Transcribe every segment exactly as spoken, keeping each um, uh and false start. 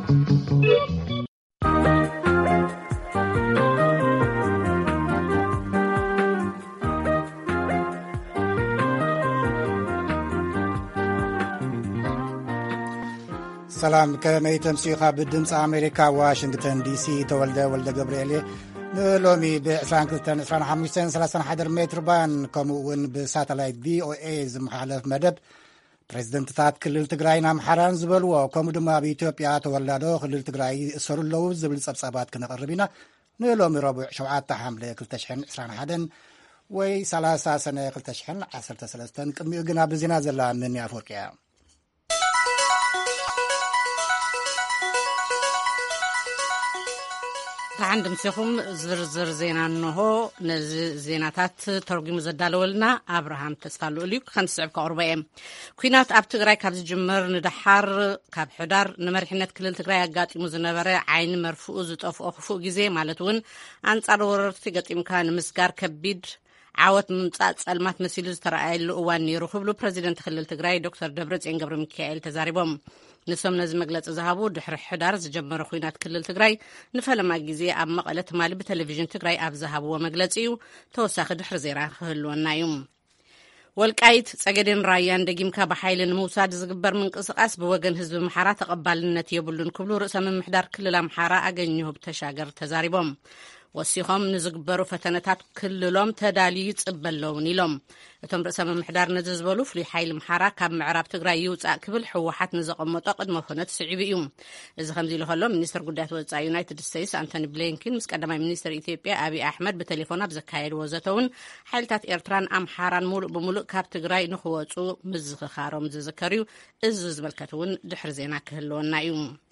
ሰላም ከመይ ተምሲኻ ብድምፂ ኣሜሪካ ዋሽንግተን ዲሲ ተወልደ ወልደ ገብርኤል ንሎሚ ብ22 25 ሰላሳ ሓደ ሜትር ባን ከምኡውን ብሳተላይት ቪኦኤ ዝመሓለፍ መደብ ፕሬዚደንትታት ክልል ትግራይን ኣምሓራን ዝበልዎ ከምኡ ድማ ብኢትዮጵያ ተወላዶ ክልል ትግራይ እሰሩ ኣለዉ ዝብል ፀብጻባት ክነቐርብ ኢና ንሎሚ ረቡዕ ሸውዓተ ሓምለ ክልተ ሽሕን ዒስራን ሓደን ወይ ሰላሳ ሰነ ክልተ ሽሕን ዓሰርተ ሰለስተን ቅድሚኡ ግና ብዜና ዘላ ምን ኣፈወርቅያ ብሓንድ ምስኹም ዝርዝር ዜና እንሆ ነዚ ዜናታት ተርጉሙ ዘዳለወልና ኣብርሃም ተስፋልኡል እዩ ከንስዕብ ከቕርበ እየ ኩናት ኣብ ትግራይ ካብ ዝጅመር ንድሓር ካብ ሕዳር ንመሪሕነት ክልል ትግራይ ኣጋጢሙ ዝነበረ ዓይኒ መርፍኡ ዝጠፍኦ ክፉእ ግዜ ማለት እውን ኣንጻር ወረርቲ ገጢምካ ንምስጋር ከቢድ ዓወት ምምጻእ ጸልማት መሲሉ ዝተረኣየሉ እዋን ነይሩ ክብሉ ፕረዚደንት ክልል ትግራይ ዶክተር ደብረጽዮን ገብረ ሚካኤል ተዛሪቦም ንሶም ነዚ መግለፂ ዝሃቡ ድሕሪ ሕዳር ዝጀመረ ኩናት ክልል ትግራይ ንፈለማ ግዜ ኣብ መቐለ ትማሊ ብቴሌቭዥን ትግራይ ኣብ ዝሃብዎ መግለፂ እዩ ተወሳኺ ድሕሪ ዜና ክህልወና እዩ ወልቃይት ጸገዴን ራያን ደጊምካ ብሓይሊ ንምውሳድ ዝግበር ምንቅስቓስ ብወገን ህዝቢ ኣምሓራ ተቐባልነት የብሉን ክብሉ ርእሰ ምምሕዳር ክልል ኣምሓራ ኣገኘሁ ተሻገር ተዛሪቦም ወሲኾም ንዝግበሩ ፈተነታት ክልሎም ተዳልዩ ይጽበለውን ኢሎም እቶም ርእሰ ምምሕዳር ነዚ ዝበሉ ፍሉይ ሓይሊ ኣምሓራ ካብ ምዕራብ ትግራይ ይውፃእ ክብል ሕወሓት ንዘቐመጦ ቅድመ ኩነት ስዒቡ እዩ እዚ ከምዚ ኢሉ ከሎ ሚኒስትር ጉዳያት ወፃኢ ዩናይትድ ስቴትስ አንቶኒ ብሊንከን ምስ ቀዳማይ ሚኒስትር ኢትዮጵያ ኣብይ ኣሕመድ ብቴሌፎን ኣብ ዘካየድዎ ዘተውን ሓይልታት ኤርትራን ኣምሓራን ሙሉእ ብሙሉእ ካብ ትግራይ ንኽወፁ ምዝኽኻሮም ዝዝከር እዩ እዚ ዝመልከት እውን ድሕሪ ዜና ክህልወና እዩ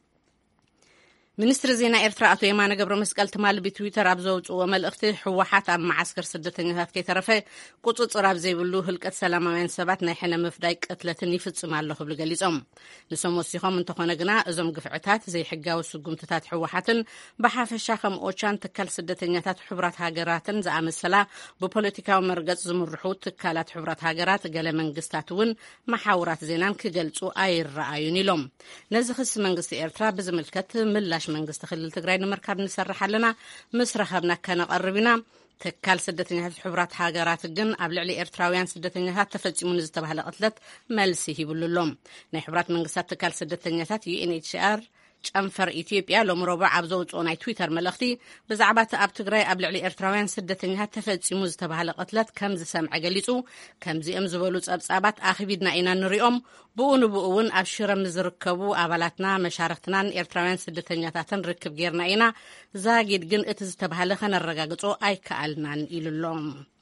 ሚኒስትሪ ዜና ኤርትራ ኣቶ የማነ ገብረ መስቀል ትማሊ ብትዊተር ኣብ ዘውፅዎ መልእኽቲ ሕወሓት ኣብ ማዓስከር ስደተኛታት ከይተረፈ ቁፅፅር ኣብ ዘይብሉ ህልቀት ሰላማውያን ሰባት ናይ ሕነ ምፍዳይ ቅትለትን ይፍጽም ኣሎ ክብሉ ገሊፆም ንሶም ወሲኾም እንተኾነ ግና እዞም ግፍዕታት ዘይሕጋዊ ስጉምትታት ሕወሓትን ብሓፈሻ ከም ኦቻን ትካል ስደተኛታት ሕቡራት ሃገራትን ዝኣመሰላ ብፖለቲካዊ መርገጽ ዝምርሑ ትካላት ሕቡራት ሃገራት ገለ መንግስታት እውን ማሓውራት ዜናን ክገልጹ ኣይረኣዩን ኢሎም ነዚ ክስ መንግስቲ ኤርትራ ብዝምልከት ምላሽ መንግስቲ ክልል ትግራይ ንምርካብ ንሰርሕ ኣለና ምስ ረኸብና ከነቐርብ ኢና ትካል ስደተኛታት ሕቡራት ሃገራት ግን ኣብ ልዕሊ ኤርትራውያን ስደተኛታት ተፈጺሙ ንዝተባሃለ ቅትለት መልሲ ሂብሉሎም ናይ ሕቡራት መንግስታት ትካል ስደተኛታት ዩኤንኤችሲአር ጨንፈር ኢትዮጵያ ሎሚ ረቡዕ ኣብ ዘውፅኦ ናይ ትዊተር መልእኽቲ ብዛዕባ እቲ ኣብ ትግራይ ኣብ ልዕሊ ኤርትራውያን ስደተኛታት ተፈጺሙ ዝተባሃለ ቅትለት ከም ዝሰምዐ ገሊጹ ከምዚኦም ዝበሉ ጸብጻባት ኣኽቢድና ኢና ንሪኦም ብኡ ንብኡ እውን ኣብ ሽረ ዝርከቡ ኣባላትና መሻርክትናን ኤርትራውያን ስደተኛታትን ርክብ ጌርና ኢና ዛጊድ ግን እቲ ዝተባሃለ ከነረጋግጾ ኣይከኣልናን ኢሉሎም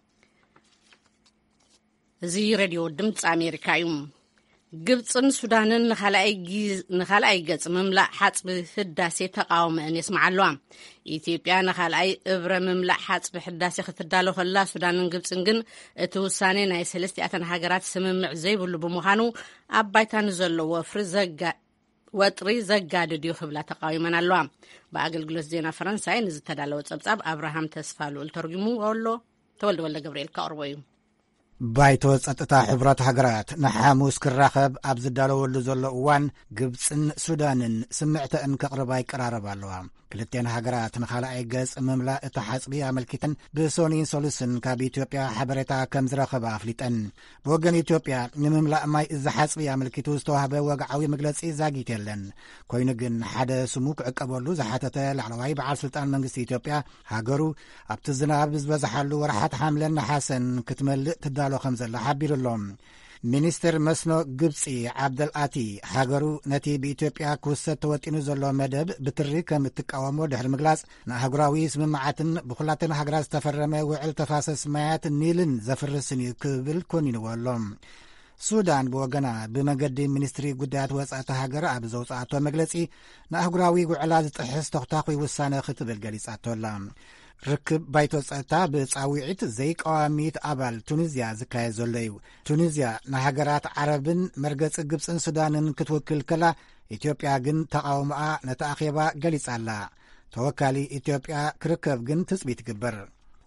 እዚ ሬድዮ ድምፂ ኣሜሪካ እዩ ግብፅን ሱዳንን ንኻልኣይ ገጽ ምምላእ ሓፅቢ ህዳሴ ተቃውመአን የስምዓለዋ ኢትዮጵያ ንኻልኣይ እብረ ምምላእ ሓፅቢ ህዳሴ ክትዳሎ ከላ ሱዳንን ግብፅን ግን እቲ ውሳኔ ናይ ሰለስቲኣተን ሃገራት ስምምዕ ዘይብሉ ብምዃኑ ኣብ ባይታ ንዘለዎ ወፍሪ ወጥሪ ዘጋድድ እዩ ክብላ ተቃዊመን ኣለዋ ብኣገልግሎት ዜና ፈረንሳይ ንዝተዳለወ ጸብጻብ ኣብርሃም ተስፋልኡል ተርጊሙ ወሎ ተወልደ ወልደ ገብርኤል ከቕርቦ እዩ ባይቶ ጸጥታ ሕቡራት ሃገራት ንሓሙስ ክራኸብ ኣብ ዝዳለወሉ ዘሎ እዋን ግብፅን ሱዳንን ስምዕተአን ከቕርባ ይቀራረባ ኣለዋ ክልቴን ሃገራት ንኻልኣይ ገጽ ምምላእ እቲ ሓፅቢ ኣመልኪተን ብሶኒን ሶሉስን ካብ ኢትዮጵያ ሓበሬታ ከም ዝረኸባ ኣፍሊጠን ብወገን ኢትዮጵያ ንምምላእ ማይ እዚ ሓፅቢ ኣመልኪቱ ዝተዋህበ ወግዓዊ መግለጺ ዛጊት የለን ኮይኑ ግን ሓደ ስሙ ክዕቀበሉ ዝሓተተ ላዕለዋይ በዓል ስልጣን መንግስቲ ኢትዮጵያ ሃገሩ ኣብቲ ዝናብ ዝበዝሓሉ ወርሓት ሓምለን ነሓሰን ክትመልእ ትዳሎ ከም ዘላ ሓቢሩሎም ሚኒስትር መስኖ ግብፂ ዓብደልኣቲ ሃገሩ ነቲ ብኢትዮጵያ ክውሰድ ተወጢኑ ዘሎ መደብ ብትሪ ከም እትቃወሞ ድሕሪ ምግላጽ ንኣህጉራዊ ስምምዓትን ብኹላተን ሃገራት ዝተፈረመ ውዕል ተፋሰስ ማያት ኒልን ዘፍርስን እዩ ክብል ኮኒንዎ ኣሎም ሱዳን ብወገና ብመገዲ ሚኒስትሪ ጉዳያት ወጻእቲ ሃገር ኣብ ዘውፅኣቶ መግለጺ ንኣህጉራዊ ውዕላ ዝጥሕስ ተኽታኺ ውሳነ ክትብል ገሊጻቶ ኣላ ርክብ ባይቶ ጸጥታ ብጻዊዒት ዘይቀዋሚት ኣባል ቱኒዝያ ዝካየድ ዘሎ እዩ ቱኒዝያ ንሃገራት ዓረብን መርገጺ ግብፅን ሱዳንን ክትውክል ከላ ኢትዮጵያ ግን ተቃውሞኣ ነቲ ኣኼባ ገሊጻ ኣላ ተወካሊ ኢትዮጵያ ክርከብ ግን ትጽቢት ይግበር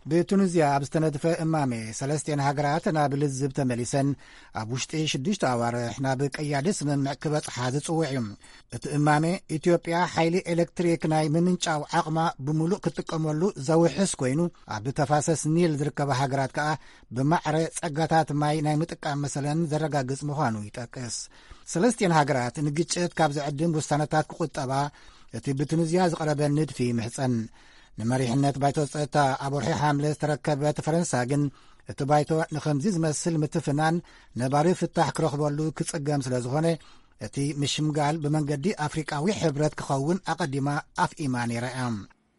ብቱኒዝያ ኣብ ዝተነድፈ እማሜ ሰለስቴን ሃገራት ናብ ልዝብ ተመሊሰን ኣብ ውሽጢ ሽዱሽተ ኣዋርሕ ናብ ቀያዲ ስምምዕ ክበጽሓ ዝጽውዕ እዩ። እቲ እማሜ ኢትዮጵያ ሓይሊ ኤሌክትሪክ ናይ ምምንጫው ዓቕማ ብምሉእ ክትጥቀመሉ ዘውሕስ ኮይኑ ኣብ ተፋሰስ ኒል ዝርከባ ሃገራት ከዓ ብማዕረ ጸጋታት ማይ ናይ ምጥቃም መሰለን ዘረጋግጽ ምዃኑ ይጠቅስ። ሰለስቴን ሃገራት ንግጭት ካብ ዝዕድም ውሳነታት ክቁጠባ እቲ ብቱኒዝያ ዝቐረበ ንድፊ ምሕፀን ንመሪሕነት ባይቶ ጸጥታ ኣብ ወርሒ ሓምለ ዝተረከበት ፈረንሳ ግን እቲ ባይቶ ንኸምዚ ዝመስል ምትፍናን ነባሪ ፍታሕ ክረኽበሉ ክጽገም ስለ ዝኾነ እቲ ምሽምጋል ብመንገዲ ኣፍሪቃዊ ሕብረት ክኸውን ኣቐዲማ ኣፍኢማ ነይራ እያ።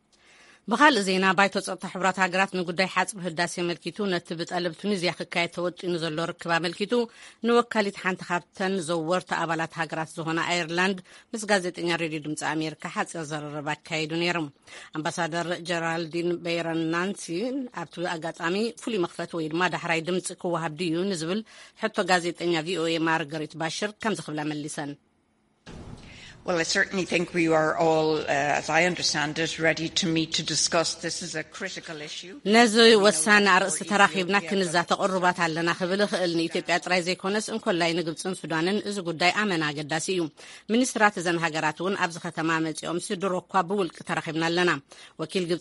ብኻልእ ዜና ባይቶ ጸጥታ ሕብራት ሃገራት ንጉዳይ ሓጽቢ ህዳሴ መልኪቱ ነቲ ብጠለብ ቱኒዝያ ክካየድ ተወጢኑ ዘሎ ርክብ ኣመልኪቱ ንወካሊት ሓንቲ ካብተን ዘወርቲ ኣባላት ሃገራት ዝኾነ ኣየርላንድ ምስ ጋዜጠኛ ሬድዮ ድምፂ ኣሜሪካ ሓፂር ዘረረብ ኣካይዱ ነይሮም። ኣምባሳደር ጀራልዲን ቤይረናንሲ ኣብቲ ኣጋጣሚ ፍሉይ መኽፈቲ ወይ ድማ ዳሕራይ ድምፂ ክወሃብ ድዩ ንዝብል ሕቶ ጋዜጠኛ ቪኦኤ ማርገሪት ባሽር ከምዚ ክብላ መሊሰን Well, I certainly think we are all, uh, as I understand it, ready to meet to discuss. This is a critical issue. ነዚ ወሳኒ ኣርእስቲ ተራኺብና ክንዛተ ቕርባት ኣለና ክብል ክእል ንኢትዮጵያ ጥራይ ዘይኮነስ እንኮላይ ንግብፅን ሱዳንን እዚ ጉዳይ ኣመና ኣገዳሲ እዩ። ሚኒስትራት እዘን ሃገራት እውን ኣብዚ ከተማ መጺኦም ሲድሮ እኳ ብውልቂ ተራኺብና ኣለና። ወኪል ግብፂ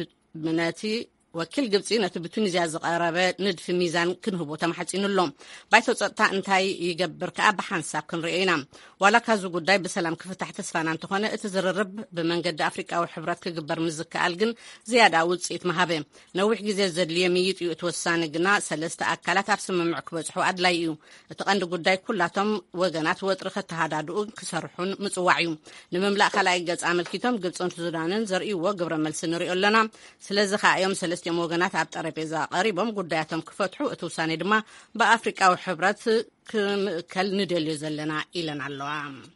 ነቲ ወኪል ግብፂ ነቲ ብቱኒዝያ ዝቐረበ ንድፊ ሚዛን ክንህቦ ተማሓፂኑሎም ባይቶ ጸጥታ እንታይ ይገብር ከዓ ብሓንሳብ ክንሪኦ ኢና ዋላ ካዙ ጉዳይ ብሰላም ክፍታሕ ተስፋና እንተኾነ እቲ ዝርርብ ብመንገዲ ኣፍሪቃዊ ሕብረት ክግበር ምዝከኣል ግን ዝያዳ ውፅኢት መሃበ ነዊሕ ግዜ ዘድልየ ምይጥ እዩ። እቲ ወሳኒ ግና ሰለስተ ኣካላት ኣብ ስምምዕ ክበጽሑ ኣድላይ እዩ። እቲ ቀንዲ ጉዳይ ኩላቶም ወገናት ወጥሪ ከተሃዳድኡ ክሰርሑን ምጽዋዕ እዩ። ንምምላእ ካልኣይ ገጽ ኣመልኪቶም ግብፅን ሱዳንን ዘርእይዎ ግብረ መልሲ ንሪኦ ኣለና። ስለዚ ከዓ እዮም ሰለስተ ወገናት ኣብ ጠረጴዛ ቀሪቦም ጉዳያቶም ክፈትሑ እቲ ውሳኔ ድማ ብኣፍሪቃዊ ሕብረት ክምእከል ንደልዩ ዘለና ኢለን ኣለዋ።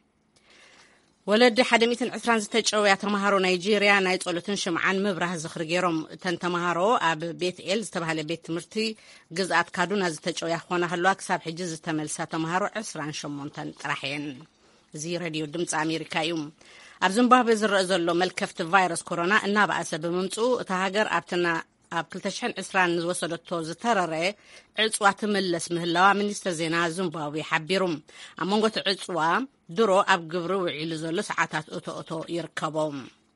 ወለዲ ሓደ ሚእትን ዕስራን ዝተጨውያ ተምሃሮ ናይጄርያ ናይ ጸሎትን ሽምዓን ምብራህ ዝኽሪ ገይሮም። እተን ተምሃሮ ኣብ ቤት ኤል ዝተባሃለ ቤት ትምህርቲ ግዝኣት ካዱና ዝተጨውያ ክኾና ከለዋ ክሳብ ሕጂ ዝተመልሳ ተምሃሮ ዕስራን ሸሞንተን ጥራሕ እየን። እዚ ሬድዮ ድምፂ ኣሜሪካ እዩ። ኣብ ዚምባብዌ ዝረአ ዘሎ መልከፍቲ ቫይረስ ኮሮና እናባእሰ ብምምጽኡ እታ ሃገር ኣብትና ኣብ ክልተ ሽሕን ዕስራን ዝወሰደቶ ዝተረረየ ዕፅዋ ትምለስ ምህላዋ ሚኒስትር ዜና ዚምባብዌ ሓቢሩ። ኣብ መንጎ እቲ ዕፅዋ ድሮ ኣብ ግብሪ ውዒሉ ዘሎ ሰዓታት እቶ እቶ ይርከቦም።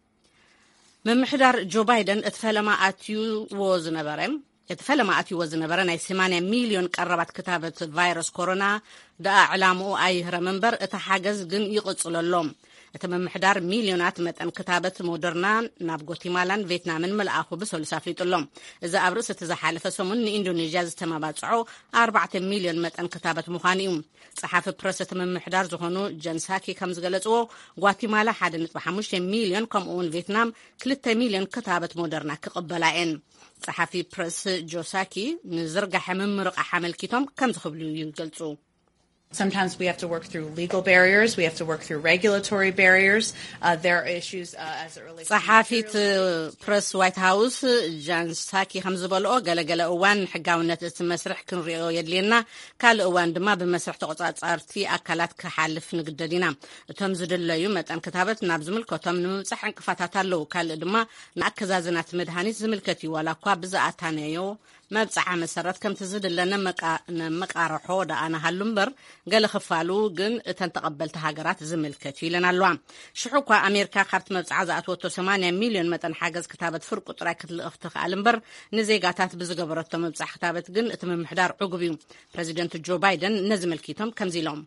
ምምሕዳር ጆ ባይደን እቲ ፈለማ ኣትዩዎ ዝነበረ እቲ ፈለማ ኣትዩዎ ዝነበረ ናይ ሰማንያ ሚልዮን ቀረባት ክታበት ቫይረስ ኮሮና ደኣ ዕላምኡ ኣይህረም እምበር እቲ ሓገዝ ግን ይቕጽለሎም። እቲ ምምሕዳር ሚልዮናት መጠን ክታበት ሞደርና ናብ ጓቲማላን ቪየትናምን መልኣኹ ብሰሉስ ኣፍሊጡሎም። እዚ ኣብ ርእሲ እቲ ዝሓለፈ ሰሙን ንኢንዶኔዥያ ዝተመባጽዖ ኣርባዕተ ሚልዮን መጠን ክታበት ምዃኑ እዩ። ጸሓፊ ፕረስ እቲ ምምሕዳር ዝኾኑ ጀንሳኪ ከም ዝገለጽዎ ጓቲማላ ሓደ ነጥቢ ሓሙሽተ ሚልዮን ከምኡውን ቪየትናም ክልተ ሚልዮን ክታበት ሞደርና ክቕበላ እየን። ጸሓፊ ፕረስ ጆሳኪ ንዝርጋሐ ምምርቓሕ ኣመልኪቶም ከም ዝኽብሉ ይገልጹ። Sometimes we have to work through legal barriers. We have to work through regulatory barriers. Uh, there are issues uh, as it relates to... صحافيت بريس وايت هاوس جان ساكي خمز بلو قال قال اوان حقاونة المسرح كنريو يدلينا قال اوان دما بمسرح تقطعات ارتي اكلات كحالف نقددينا تمزد الليوم متان كتابت نابز ملكوتم نمسح انكفاتات اللو قال دما نأكزازنات مدهانيت زملكتي ولا كوا بزاعتانيو مبصح مسرات كم تزيد لنا مقارحو دا انا هاللمبر قال خفالو جن تنتقبلت هاجرات زملكتي لنا اللوام شحوكا امريكا خرت مبصح زاتوتو ثمانية مليون متن حاجز كتابت فرق طراكت الافتخ علمبر نزيغاتات بزغبرتو مبصح كتابت جن اتم محدار عقبي بريزيدنت جو بايدن نزملكيتهم كم زيلوم.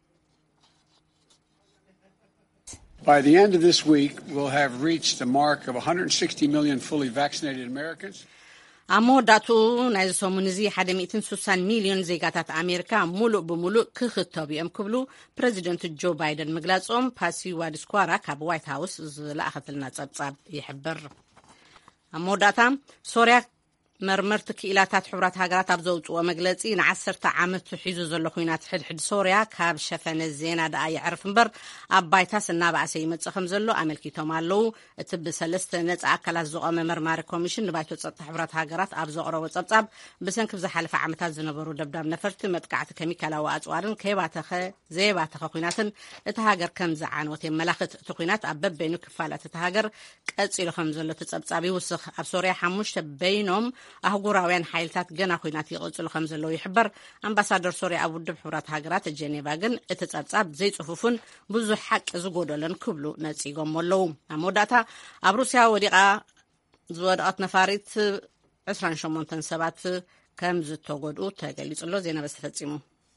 By the end of this week we'll have reached the mark of one hundred sixty million fully vaccinated Americans. ኣሞዳቱ ናይ ሰሙን እዚ ሓደ ሚእትን ስሳን ሚልዮን ዜጋታት ኣሜሪካ ሙሉእ ብሙሉእ ክኽተቡ እዮም ክብሉ ፕሬዚደንት ጆ ባይደን ምግላጾም ፓሲ ዋድስኳራ ካብ ዋይት ሃውስ ዝለኣኸትልና ጸብጻብ ይሕብር። ኣሞዳታ ሶርያ መርመርቲ ክኢላታት ሕብራት ሃገራት ኣብ ዘውፅኦ መግለጺ ንዓሰርተ ዓመት ሒዙ ዘሎ ኩናት ሕድሕድ ሶርያ ካብ ሸፈነ ዜና ደኣ ይዕርፍ እምበር ኣብ ባይታስ እናባእሰ ይመጽእ ከም ዘሎ ኣመልኪቶም ኣለዉ። እቲ ብሰለስተ ነጻ ኣካላት ዝቖመ መርማሪ ኮሚሽን ንባይቶ ጸጥታ ሕብራት ሃገራት ኣብ ዘቕረቦ ጸብጻብ ብሰንኪ ዝሓለፈ ዓመታት ዝነበሩ ደብዳብ ነፈርቲ መጥቃዕቲ ኬሚካላዊ ኣጽዋርን ከይባተኸ ዘየባተኸ ኩናትን እቲ ሃገር ከም ዝዓንወት የመላኽት። እቲ ኩናት ኣብ በበይኑ ክፋላት እቲ ሃገር ቀጺሉ ከም ዘሎ እቲ ጸብጻብ ይውስኽ። ኣብ ሶርያ ሓሙሽተ በይኖም ኣህጉራውያን ሓይልታት ገና ኩናት ይቕጽሉ ከም ዘለዉ ይሕበር። ኣምባሳደር ሶርያ ኣብ ውድብ ሕብራት ሃገራት ጀኔቫ ግን እቲ ጸብጻብ ዘይጽፉፉን ብዙሕ ሓቂ ዝጎደሎን ክብሉ ነጺጎም ኣለዉ። ኣብ መወዳእታ ኣብ ሩስያ ወዲቓ ዝወደቐት ነፋሪት عشرين وثمانية ሰባት ከም ዝተጎድኡ ተገሊጹ ኣሎ። ዜና በስተፈጺሙ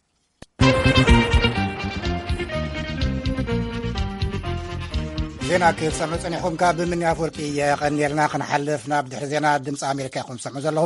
ዜና ክትሰምዑ ጸኒሕኩም ካብ ብምንያፍ ወርቂ የቐኒልና ክንሓልፍ ናብ ድሕሪ ዜና ድምፂ ኣሜሪካ ኢኹም ትሰምዑ ዘለኹም።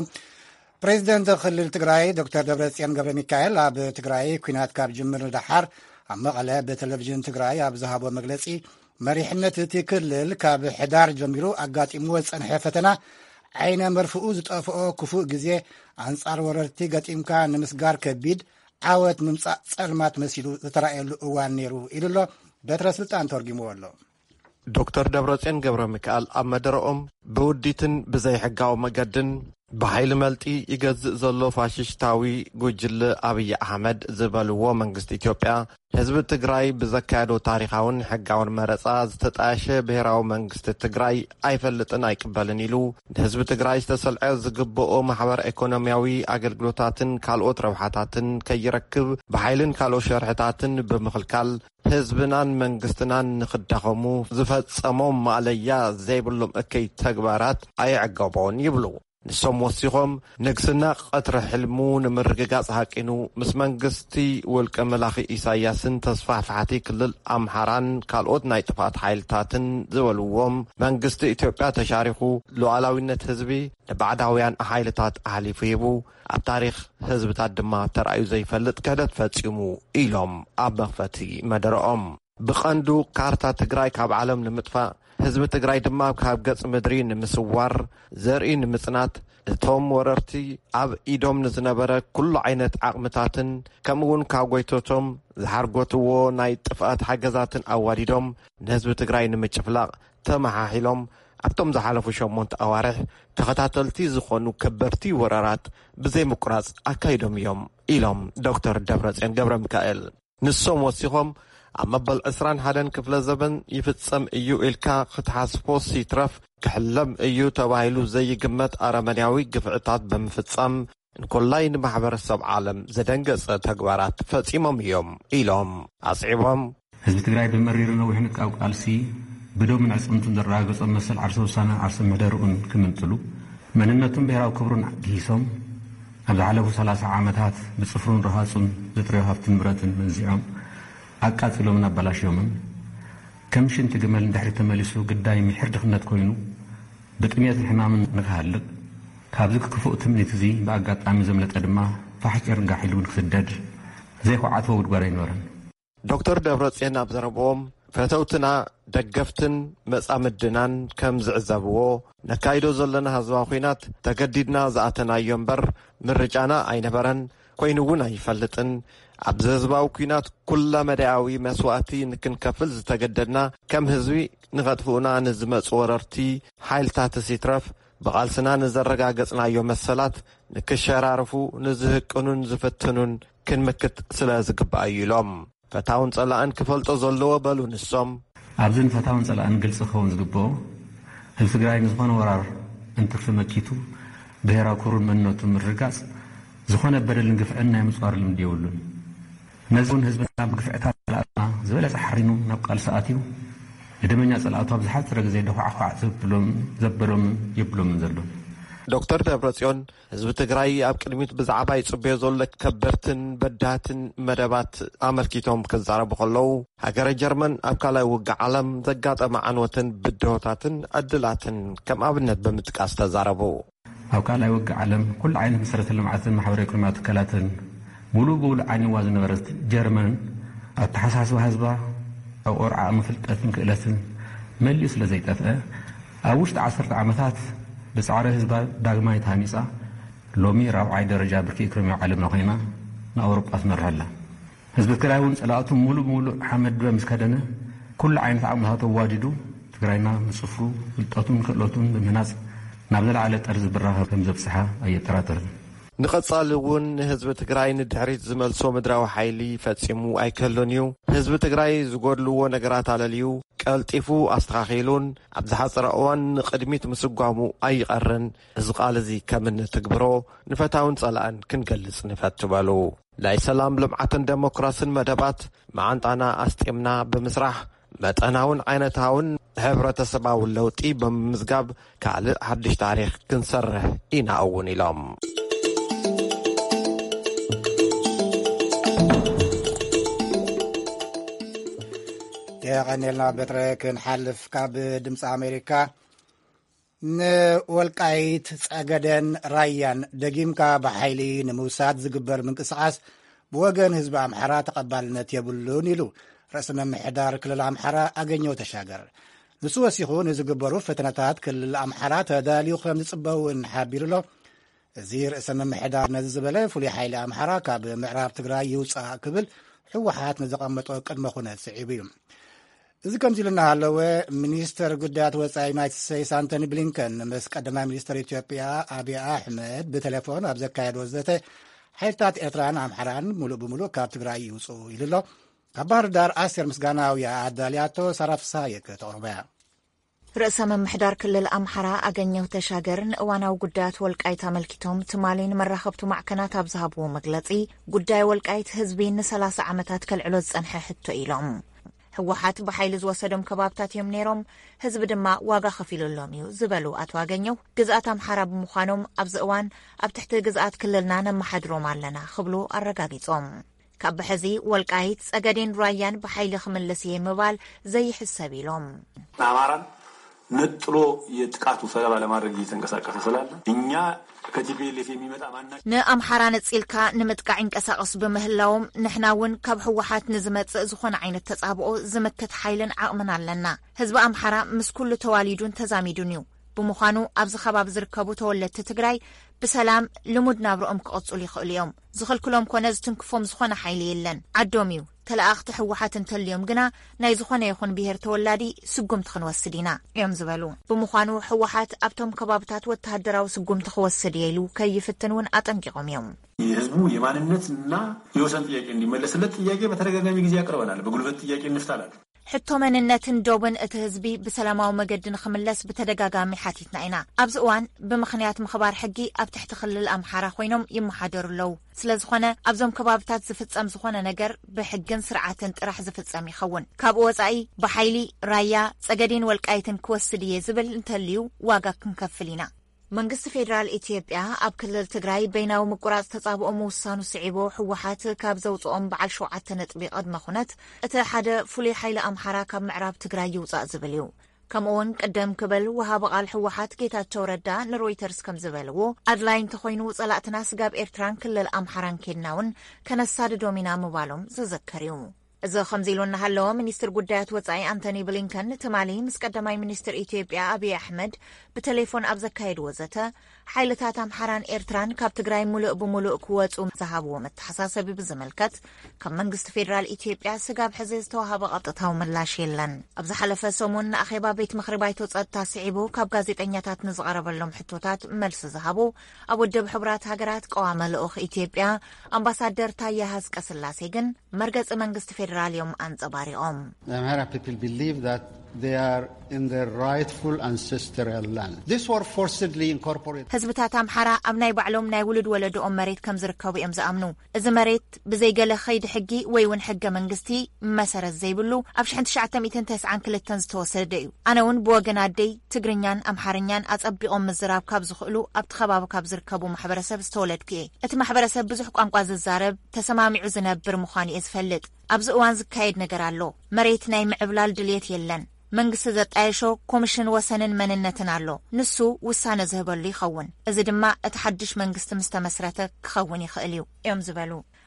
ፕሬዚደንት ክልል ትግራይ ዶክተር ደብረጽዮን ገብረ ሚካኤል ኣብ ትግራይ ኩናት ካብ ጅምር ንድሓር ኣብ መቐለ ብቴሌቭዥን ትግራይ ኣብ ዝሃቦ መግለጺ መሪሕነት እቲ ክልል ካብ ሕዳር ጀሚሩ ኣጋጢምዎ ዝጸንሐ ፈተና ዓይነ መርፍኡ ዝጠፍኦ ክፉእ ግዜ ኣንጻር ወረርቲ ገጢምካ ንምስጋር ከቢድ ዓወት ምምጻእ ጸልማት መሲሉ ዝተራእየሉ እዋን ነይሩ ኢሉ ኣሎ። በትረ ስልጣን ተርጊምዎ ኣሎ። ዶክተር ደብረጽዮን ገብረ ሚካኤል ኣብ መደረኦም ብውዲትን ብዘይሕጋዊ መገድን ብሓይሊ መልጢ ይገዝእ ዘሎ ፋሽስታዊ ጉጅለ ኣብይ ኣሕመድ ዝበልዎ መንግስቲ ኢትዮጵያ ህዝቢ ትግራይ ብዘካየዶ ታሪኻውን ሕጋውን መረፃ ዝተጣየሸ ብሔራዊ መንግስቲ ትግራይ ኣይፈልጥን ኣይቅበልን ኢሉ ህዝቢ ትግራይ ዝተሰልዐ ዝግብኦ ማሕበር ኢኮኖሚያዊ ኣገልግሎታትን ካልኦት ረብሓታትን ከይረክብ ብሓይልን ካልኦት ሸርሕታትን ብምኽልካል ህዝብናን መንግስትናን ንኽዳኸሙ ዝፈጸሞም ማዕለያ ዘይብሎም እከይ ተግባራት ኣይዕገቦን ይብሉ። ንሶም ወሲኾም ንግስና ቀትሪ ሕልሙ ንምርግጋጽ ሃቂኑ ምስ መንግስቲ ውልቀ መላኺ ኢሳያስን ተስፋሕፋሕቲ ክልል ኣምሓራን ካልኦት ናይ ጥፋት ሓይልታትን ዝበልዎም መንግስቲ ኢትዮጵያ ተሻሪኹ ሉዓላዊነት ህዝቢ ንባዕዳውያን ሓይልታት ኣሕሊፉ ሂቡ ኣብ ታሪክ ህዝብታት ድማ ተራእዩ ዘይፈልጥ ክህደት ፈጺሙ ኢሎም ኣብ መኽፈቲ መደረኦም ብቐንዱ ካርታ ትግራይ ካብ ዓለም ንምጥፋእ ህዝቢ ትግራይ ድማ ካብ ገጽ ምድሪ ንምስዋር ዘርኢ ንምጽናት እቶም ወረርቲ ኣብ ኢዶም ንዝነበረ ኩሉ ዓይነት ዓቕምታትን ከምኡውን ካብ ጎይቶቶም ዝሓርጎትዎ ናይ ጥፍኣት ሓገዛትን ኣዋዲዶም ንህዝቢ ትግራይ ንምጭፍላቕ ተመሓሒሎም ኣብቶም ዝሓለፉ ሸሞንተ ኣዋርሕ ተኸታተልቲ ዝኾኑ ከበርቲ ወረራት ብዘይ ምቁራጽ ኣካይዶም እዮም ኢሎም ዶክተር ደብረጽዮን ገብረ ሚካኤል ንሶም ወሲኾም ኣብ መበል عشرين وواحد ክፍለ ዘበን ይፍጸም እዩ ኢልካ ክትሓስቦስ ይትረፍ ክሕለም እዩ ተባሂሉ ዘይግመት ኣረመንያዊ ግፍዕታት ብምፍጻም እንኮላይ ንማሕበረሰብ ዓለም ዘደንገጸ ተግባራት ፈጺሞም እዮም ኢሎም ኣጽዒቦም ህዝቢ ትግራይ ብመሪር ነዊሕን ቃው ቃልሲ ብዶምን ዕጽምቱን ዘረጋገጸ መሰል ዓርሰ ውሳነ ዓርሰ ምሕደርኡን ክምንጥሉ መንነቱን ብሔራዊ ክብሩን ጊሶም ኣብ ዝሓለፉ ሰላሳ ዓመታት ብጽፍሩን ረሃጹን ዝጥረዩ ሃብትን ንብረትን መንዚዖም ኣቃጽሎምን ኣበላሽዮምን ከም ሽንቲ ግመል እንድሕሪ ተመሊሱ ግዳይ ምሕር ድኽነት ኮይኑ ብጥሜትን ሕማምን ንኽሃልቕ ካብዚ ክፉእ ትምኒት እዚ ብኣጋጣሚ ዘምለጠ ድማ ፋሕጭር ንጋሒሉ ንክስደድ ዘይኳዓትዎ ውድጓር ኣይነበረን። ዶክተር ደብረጽዮን ኣብ ዘረብኦም ፈተውትና ደገፍትን መጻምድናን ከም ዝዕዘብዎ ነካይዶ ዘለና ህዝባዊ ኩናት ተገዲድና ዝኣተናዮ እምበር ምርጫና ኣይነበረን ኮይኑ እውን ኣይፈልጥን ኣብዚ ህዝባዊ ኩናት ኩላ መዳያዊ መስዋእቲ ንክንከፍል ዝተገደድና ከም ህዝቢ ንኸጥፍኡና ንዝመፁ ወረርቲ ሓይልታት ሲትረፍ ብቓልስና ንዘረጋገጽናዮ መሰላት ንክሸራርፉ ንዝህቅኑን ዝፍትኑን ክንምክት ስለ ዝግባእ እዩ ኢሎም ፈታውን ጸላእን ክፈልጦ ዘለዎ በሉ ንሶም ኣብዝን ፈታውን ጸላእን ግልጽ ክኸውን ዝግብኦ ህዝቢ ትግራይ ንዝኾነ ወራር እንትርፊ መኪቱ ብሔራዊ ክብሩን መንነቱን ምርጋጽ ዝኾነ በደልን ግፍዕን ናይ ምጽዋር ልምዲ የብሉን ነዚውን ህዝብና ብግፍዕታት ጸላእና ዝበለጸ ሓሪኑ ናብ ቃልሲ ኣትዩ ንደመኛ ጸላእቱ ኣብ ዝሓፀረ ግዜ ደኳዕኳዕ ዘበሎም የብሎምን ዘሎ ዶክተር ደብረጽዮን ህዝቢ ትግራይ ኣብ ቅድሚት ብዛዕባ ይጽበዮ ዘሎ ከበርትን በዳትን መደባት ኣመልኪቶም ክዛረቡ ከለዉ ሃገረ ጀርመን ኣብ ካልኣይ ውግእ ዓለም ዘጋጠመ ዓንወትን ብድሆታትን ዕድላትን ከም ኣብነት ብምጥቃስ ተዛረቡ ኣብ ካልኣይ ውግእ ዓለም ኩሉ ዓይነት መሰረተ ልምዓትን ማሕበራዊ ኢኮኖሚያዊ ትካላትን ሙሉእ ብሙሉእ ዓይንዋ ዝነበረት ጀርመን ኣብ ተሓሳስባ ህዝባ ኣብ ቁርዓ ምፍልጠትን ክእለትን መሊኡ ስለ ዘይጠፍአ ኣብ ውሽጢ ዓሰርተ ዓመታት ብፃዕሪ ህዝባ ዳግማይ ታኒፃ ሎሚ ራብዓይ ደረጃ ብርኪ ኢኮኖሚ ዓለምና ኮይና ንኣውሮጳ ትመርሐላ ህዝቢ ትግራይ እውን ጸላእቱ ሙሉእ ሙሉእ ሓመድ በምስከደነ ኩሉ ዓይነት ዓቕምታት ተዋዲዱ ትግራይና ምጽፍሩ ፍልጠቱን ክእለቱን ብምህናጽ ናብ ዘለዓለ ጠርዚ ብራኸ ከም ዘብጽሓ ኣየጠራጠርን ንቐጻሊ እውን ህዝቢ ትግራይ ንድሕሪት ዝመልሶ ምድራዊ ሓይሊ ፈጺሙ ኣይከሎን እዩ ህዝቢ ትግራይ ዝጐድልዎ ነገራት ኣለልዩ ቀልጢፉ ኣስተኻኺሉን ኣብ ዝሓፀረ እዋን ንቕድሚት ምስጓሙ ኣይቐርን እዚ ቃል እዚ ከም እንትግብሮ ንፈታውን ጸላእን ክንገልጽ ንፈቱ በሉ ናይ ሰላም ልምዓትን ዴሞክራስን መደባት መዓንጣና ኣስጢምና ብምስራሕ መጠናውን ዓይነታውን ሕብረተሰባውን ለውጢ ብምምዝጋብ ካልእ ሓድሽ ታሪኽ ክንሰርሕ ኢና እውን ኢሎም የቀኔልና በትረ ክንሓልፍ ካብ ድምፂ ኣሜሪካ ንወልቃይት ጸገደን ራያን ደጊምካ ብሓይሊ ንምውሳድ ዝግበር ምንቅስቓስ ብወገን ህዝቢ ኣምሓራ ተቐባልነት የብሉን ኢሉ ርእሰ መምሕዳር ክልል ኣምሓራ ኣገኘው ተሻገር ንሱ ወሲኹ ንዝግበሩ ፈተነታት ክልል ኣምሓራ ተዳልዩ ከም ዝጽበውን ሓቢሩሎ እዚ ርእሰ መምሕዳር ነዚ ዝበለ ፍሉይ ሓይሊ ኣምሓራ ካብ ምዕራብ ትግራይ ይውፃእ ክብል ሕወሓት ንዘቐመጦ ቅድመ ኩነት ስዒቡ እዩ እዚ ከምዚ ኢሉ እናሃለወ ሚኒስተር ጉዳያት ወፃኢ ዩናይትድ ስቴትስ አንቶኒ ብሊንከን ምስ ቀዳማይ ሚኒስተር ኢትዮጵያ ኣብይ ኣሕመድ ብቴሌፎን ኣብ ዘካየድዎ ዘተ ሓይልታት ኤርትራን ኣምሓራን ሙሉእ ብምሉእ ካብ ትግራይ ይውፅኡ ኢሉሎ ካብ ባህር ዳር ኣስቴር ምስጋናውያ ኣዳልያቶ ሳራፍሳየ ከተቕርበያ ርእሰ መምሕዳር ክልል ኣምሓራ ኣገኘው ተሻገር ንእዋናዊ ጉዳያት ወልቃይት ኣመልኪቶም ትማሊን መራኸብቱ ማዕከናት ኣብ ዝሃብዎ መግለጺ ጉዳይ ወልቃይት ህዝቢ ንሰላሳ ዓመታት ከልዕሎ ዝጸንሐ ሕቶ ኢሎም ሕወሓት ብሓይሊ ዝወሰዶም ከባብታት እዮም ነይሮም ህዝቢ ድማ ዋጋ ከፊሉሎም እዩ ዝበሉ ኣቶ ኣገኘው ግዝኣት ኣምሓራ ብምዃኖም ኣብዚ እዋን ኣብ ትሕቲ ግዝኣት ክልልና ነመሓድሮም ኣለና ክብሉ ኣረጋጊጾም ካብ ሕዚ ወልቃይት ጸገዴን ራያን ብሓይሊ ክምለስ እየ ምባል ዘይሕሰብ ኢሎም ኣማራን ነጥሎ የጥቃቱ ሰለባ ለማድረግ እየተንቀሳቀሰ ስላለ እኛ ከቲቢኤልኤፍ የሚመጣ ማና ንኣምሓራ ነጽልካ ንምጥቃዕ እንቀሳቀስ በመህላዎም ንሕናውን ካብ ሕወሓት ንዝመጽእ ዝኾነ ዓይነት ተጻብኦ ዝምክት ሓይልን ዓቕምን ኣለና ህዝቢ ኣምሓራ ምስ ኩሉ ተዋሊዱን ተዛሚዱን እዩ ብምዃኑ ኣብዚ ከባቢ ዝርከቡ ተወለድቲ ትግራይ ብሰላም ልሙድ ናብሮኦም ክቕጽሉ ይኽእሉ እዮም ዝኽልክሎም ኮነ ዝትንክፎም ዝኾነ ሓይሊ የለን ዓዶም እዩ ተለኣኽቲ ሕወሓት እንተልዮም ግና ናይ ዝኾነ ይኹን ብሄር ተወላዲ ስጉምቲ ክንወስድ ኢና እዮም ዝበሉ ብምዃኑ ሕወሓት ኣብቶም ከባብታት ወተሃደራዊ ስጉምቲ ክወስድ የኢሉ ከይፍትን እውን አጠንቂቆም እዮም የህዝቡ የማንነትና የወሰን ጥያቄ እንዲመለስለት ጥያቄ በተደጋጋሚ ጊዜ ያቀርበናል በጉልበት ጥያቄ እንፍታለን ሕቶ መንነትን ዶብን እቲ ህዝቢ ብሰላማዊ መገዲ ንኽምለስ ብተደጋጋሚ ሓቲትና ኢና ኣብዚ እዋን ብምኽንያት ምኽባር ሕጊ ኣብ ትሕቲ ክልል ኣምሓራ ኮይኖም ይመሓደሩለው ስለዝኾነ ኣብዞም ከባብታት ዝፍጸም ዝኾነ ነገር ብሕግን ስርዓትን ጥራሕ ዝፍጸም ይኸውን ካብኡ ወጻኢ ብሓይሊ ራያ ጸገዴን ወልቃይትን ክወስድ እየ ዝብል እንተልዩ ዋጋ ክንከፍል ኢና መንግስቲ ፌደራል ኢትዮጵያ ኣብ ክልል ትግራይ በይናዊ ምቁራጽ ተጻብኦ ምውሳኑ ስዒቦ ሕወሓት ካብ ዘውፅኦም በዓል ሸውዓተ ነጥቢ ቅድመ ኩነት እቲ ሓደ ፍሉይ ሓይሊ ኣምሓራ ካብ ምዕራብ ትግራይ ይውፃእ ዝብል እዩ ከምኡውን ቀደም ክብል ወሃቢ ቃል ሕወሓት ጌታቸው ረዳ ንሮይተርስ ከም ዝበልዎ ኣድላይ እንተኾይኑ ጸላእትና ስጋብ ኤርትራን ክልል ኣምሓራን ኬድናውን ከነሳድዶም ኢና ምባሎም ዝዘከር እዩ እዚ ከምዚ ኢሉ እናሃለወ ሚኒስትር ጉዳያት ወፃኢ አንቶኒ ብሊንከን ትማሊ ምስ ቀዳማይ ሚኒስትር ኢትዮጵያ ኣብይ ኣሕመድ ብቴሌፎን ኣብ ዘካየድዎ ዘተ ሓይልታት ኣምሓራን ኤርትራን ካብ ትግራይ ሙሉእ ብሙሉእ ክወፁ ዝሃብዎ መተሓሳሰቢ ብዝምልከት ካብ መንግስቲ ፌደራል ኢትዮጵያ ስጋብ ሕዚ ዝተዋሃበ ቀጥታዊ ምላሽ የለን ኣብ ዝሓለፈ ሰሙን ንኣኼባ ቤት ምክሪ ባይቶ ጸጥታ ስዒቡ ካብ ጋዜጠኛታት ንዝቐረበሎም ሕቶታት መልሲ ዝሃቡ ኣብ ውድብ ሕቡራት ሃገራት ቀዋመ ልኡኽ ኢትዮጵያ ኣምባሳደር ታየ ሃስቀስላሴ ግን መርገፂ መንግስቲ ፌደራልዮም አንጸባሪቆም Amhara people believe that they are in their rightful ancestral land. This were forcibly incorporated. ህዝብታት ኣምሓራ ኣብ ናይ ባዕሎም ናይ ውሉድ ወለዶኦም መሬት ከም ዝርከቡ እዮም ዝኣምኑ እዚ መሬት ብዘይገለ ኸይዲ ሕጊ ወይ እውን ሕገ መንግስቲ መሰረት ዘይብሉ ኣብ ሽሕን ትሽዓተ ሚእትን ተስዓን ክልተን ዝተወሰደ እዩ ኣነ እውን ብወገን ኣደይ ትግርኛን ኣምሓርኛን ኣጸቢቖም ምዝራብ ካብ ዝኽእሉ ኣብቲ ከባቢ ካብ ዝርከቡ ማሕበረሰብ ዝተወለድኩ እየ እቲ ማሕበረሰብ ብዙሕ ቋንቋ ዝዛረብ ተሰማሚዑ ዝነብር ምዃኑ እየ ዝፈልጥ ኣብዚ እዋን ዝካየድ ነገር ኣሎ መሬት ናይ ምዕብላል ድልየት የለን መንግስቲ ዘጣየሾ ኮሚሽን ወሰንን መንነትን ኣሎ ንሱ ውሳነ ዝህበሉ ይኸውን እዚ ድማ እቲ ሓድሽ መንግስቲ ምስተመስረተ ክኸውን ይኽእል እዩ እዮም ዝበሉ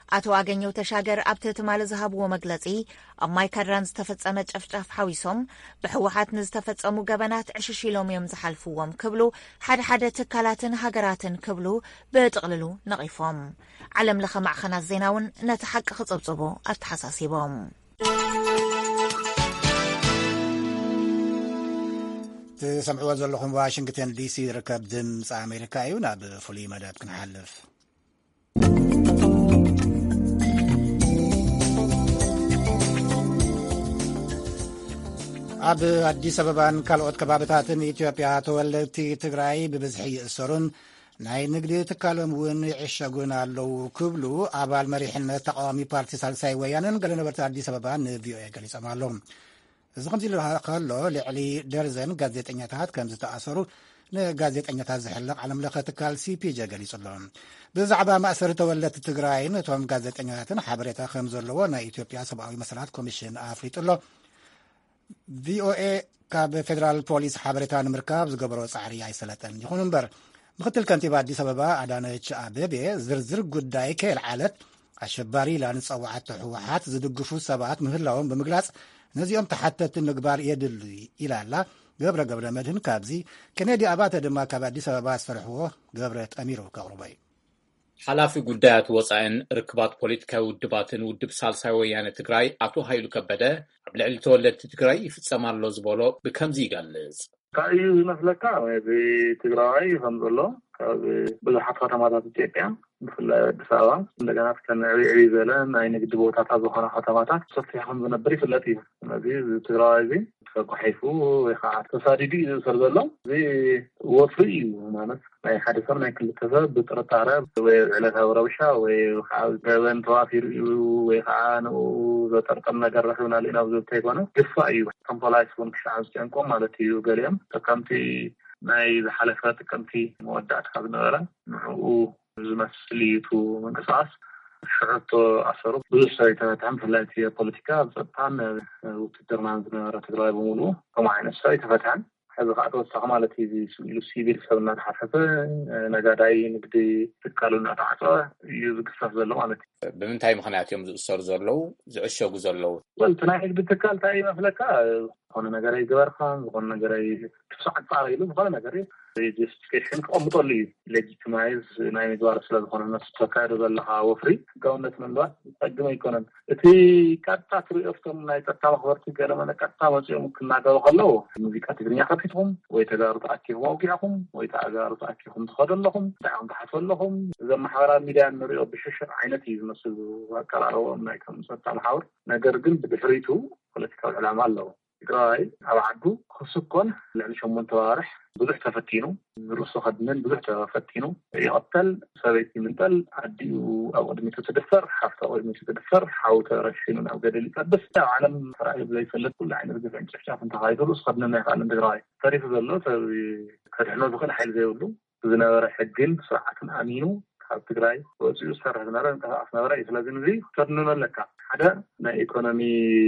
ኣቶ ኣገኘው ተሻገር ኣብ ትሕትማለ ዝሃብዎ መግለጺ ኣብ ማይካድራን ዝተፈጸመ ጨፍጫፍ ሓዊሶም ብሕወሓት ንዝተፈጸሙ ገበናት ዕሽሽ ኢሎም እዮም ዝሓልፍዎም ክብሉ ሓደ ሓደ ትካላትን ሃገራትን ክብሉ ብጥቕልሉ ነቒፎም ዓለም ለኸ ማዕኸናት ዜና እውን ነቲ ሓቂ ክጽብጽቡ ኣተሓሳሲቦም ትሰምዕዎ ዘለኹም ዋሽንግተን ዲሲ ዝርከብ ድምፂ ኣሜሪካ እዩ ናብ ፍሉይ መደብ ክንሓልፍ ኣብ ኣዲስ ኣበባን ካልኦት ከባቢታትን ኢትዮጵያ ተወለድቲ ትግራይ ብብዝሒ ይእሰሩን ናይ ንግዲ ትካሎም እውን ይዕሸጉን ኣለው ክብሉ ኣባል መሪሕነት ተቃዋሚ ፓርቲ ሳልሳይ ወያነን ገለ ነበርቲ ኣዲስ ኣበባ ንቪኦኤ ገሊፆም ኣሎም እዚ ከምዚ ኢሉ ከሎ ልዕሊ ደርዘን ጋዜጠኛታት ከም ዝተኣሰሩ ንጋዜጠኛታት ዝሕልቕ ዓለም ለኸ ትካል ሲፒጄ ገሊጹ ኣሎ ብዛዕባ ማእሰሪ ተወለድቲ ትግራይን እቶም ጋዜጠኛታትን ሓበሬታ ከም ዘለዎ ናይ ኢትዮጵያ ሰብኣዊ መሰላት ኮሚሽን ኣፍሊጡ ኣሎ ቪኦኤ ካብ ፌደራል ፖሊስ ሓበሬታ ንምርካብ ዝገበሮ ፃዕሪ ኣይሰለጠን ይኹን እምበር ምክትል ከንቲባ ኣዲስ ኣበባ ኣዳነች ኣቤቤ ዝርዝር ጉዳይ ከየልዓለት ኣሸባሪ ኢላ ንፀዋዓት ሕወሓት ዝድግፉ ሰባት ምህላዎም ብምግላጽ ነዚኦም ተሓተቲ ምግባር የድሉ ኢላ ኣላ ገብረ ገብረ መድህን ካብዚ ኬኔዲ ኣባተ ድማ ካብ ኣዲስ ኣበባ ዝፈርሕዎ ገብረ ጠሚሩ ከቕርቦ እዩ ሓላፊ ጉዳያት ወፃኢን ርክባት ፖለቲካዊ ውድባትን ውድብ ሳልሳይ ወያነ ትግራይ ኣቶ ሃይሉ ከበደ ኣብ ልዕሊ ተወለድቲ ትግራይ ይፍጸማሎ ዝበሎ ብከምዚ ይገልጽ ካዩ ዝመስለካ ብትግራይ ከም ዘሎ ካብ ብዙሓት ከተማታት ኢትዮጵያ ብፍላይ ኣዲስ ኣበባ እንደገና ከተንዕብዒ ዝበለ ናይ ንግዲ ቦታታት ዝኾነ ከተማታት ሰፊሖም ዝነብር ይፍለጥ እዩ ነዚ ትግራይ እዚ ተጓሒፉ ወይ ከዓ ተሳዲዱ እዩ ዝእሰር ዘሎ እዚ ወፍሪ እዩ ማለት ናይ ሓደ ሰብ ናይ ክልተ ሰብ ብጥርጣረ ወይ ዕለታዊ ረብሻ ወይ ከዓ ገበን ተዋፊሩ እዩ ወይ ከዓ ንኡ ዘጠርጠር ነገር ረኺብና ኢና ብዝብል እንተይኮነ ግፋእ እዩ ከም ፖሊስ እውን ክሻዕ ዝጨንቆም ማለት እዩ ገሊኦም ተከምቲ ናይ ዝሓለፈ ጥቅምቲ መወዳእታ ካብ ዝነበረ ንዕኡ ዝመስል እዩ ምንቅስቃስ ሽዑቶ ኣሰሩ ብዙሕ ሰብ ተታሕም ፍላይቲ ፖለቲካ ብፀጥታን ውትድርናን ዝነበረ ትግራይ በሙሉ ከምኡ ዓይነት ሰብ ተፈትሐን ሕዚ ከዓ ተወሳኺ ማለት እዩ ሲቪል ሰብ እናተሓፈፈ ነጋዳይ ንግዲ ትካሉ እናተዓፀወ እዩ ዝግሰፍ ዘሎ ማለት እዩ ብምንታይ ምክንያት እዮም ዝእሰሩ ዘለው ዝዕሸጉ ዘለው ወልቲ ናይ ንግዲ ትካል እንታይ ይመስለካ ዝኾነ ነገር ይግበርካ ዝኾነ ነገር ክስዓት ፃር ኢሉ ዝኾነ ነገር ጀስቲፊኬሽን ክቐምጠሉ እዩ ሌጂቲማይዝ ናይ ምግባር ስለ ዝኾነ ነሱ ተካይዶ ዘለካ ወፍሪ ህጋውነት ምንባር ዝጠቅም ኣይኮነን እቲ ቀጥታ ትሪኦፍቶም ናይ ፀጥታ መኽበርቲ ገለመለ ቀጥታ መፂኦም ክናገሩ ከለው ሙዚቃ ትግርኛ ከፊትኩም ወይ ተጋሩ ተኣኪኹም ኣውጊዕኹም ወይ ተጋሩ ተኣኪኹም ትኸዱ ኣለኹም እንታይ ተሓስቡ ኣለኹም እዞም ማሕበራዊ ሚድያ ንሪኦ ብሽሽር ዓይነት እዩ ዝመስሉ ኣቀራርቦም ናይ ከም ፀጥታ ማሕበር ነገር ግን ብድሕሪቱ ፖለቲካዊ ዕላማ ኣለዎ ትግራይ ኣብ ዓዱ ክስኮን ልዕሊ ሸሞንተ ወርሕ ብዙሕ ተፈቲኑ ርእሱ ከድንን ብዙሕ ተፈቲኑ ይቐተል ሰበይቲ ምንጠል ዓዲኡ ኣብ ቅድሚቱ ትድፈር ሓፍቲ ኣብ ቅድሚቱ ትድፈር ሓው ተረሺኑ ናብ ገደል ይጠብስ ኣብ ዓለም ተራእዩ ዘይፈለጥ ኩሉ ዓይነት ግፍዕን ጭፍጫፍን ተኻይዱ ርእሱ ከድንን ኣይከኣልን ትግራይ ተሪፉ ዘሎ ሰብ ከድሕኖ ዝኽእል ሓይሊ ዘይብሉ ዝነበረ ሕግን ስርዓትን ኣሚኑ ኣብ ትግራይ ወፂኡ ዝሰርሕ ዝነበረ እንቅስቃስ ነበረ እዩ ስለዚ እዚ ክተድንኖ ኣለካ ሓደ ናይ ኢኮኖሚ